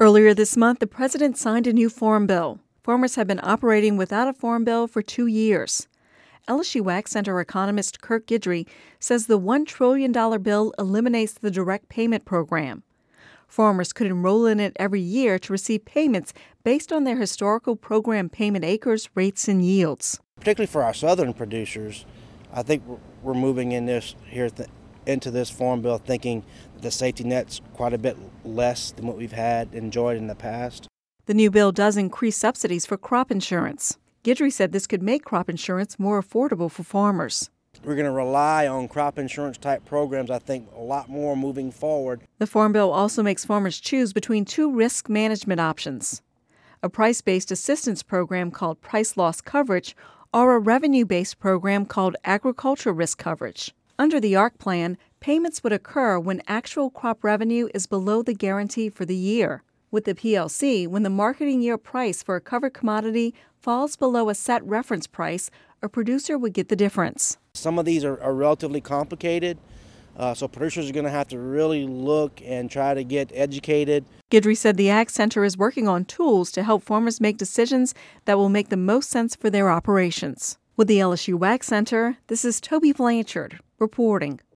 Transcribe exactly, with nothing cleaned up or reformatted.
Earlier this month, the president signed a new farm bill. Farmers have been operating without a farm bill for two years. L S U Ag Center economist Kirk Guidry says the one trillion dollars bill eliminates the direct payment program. Farmers could enroll in it every year to receive payments based on their historical program payment acres, rates, and yields. Particularly for our southern producers, I think we're moving in this here th- into this farm bill thinking the safety net's quite a bit less than what we've had enjoyed in the past. The new bill does increase subsidies for crop insurance. Guidry said this could make crop insurance more affordable for farmers. We're going to rely on crop insurance type programs, I think, a lot more moving forward. The Farm Bill also makes farmers choose between two risk management options: a price-based assistance program called Price Loss Coverage or a revenue-based program called Agriculture Risk Coverage. Under the A R C plan, payments would occur when actual crop revenue is below the guarantee for the year. With the P L C, when the marketing year price for a covered commodity falls below a set reference price, a producer would get the difference. Some of these are, are relatively complicated, uh, so producers are going to have to really look and try to get educated. Guidry said the Ag Center is working on tools to help farmers make decisions that will make the most sense for their operations. With the L S U Ag Center, this is Toby Blanchard reporting.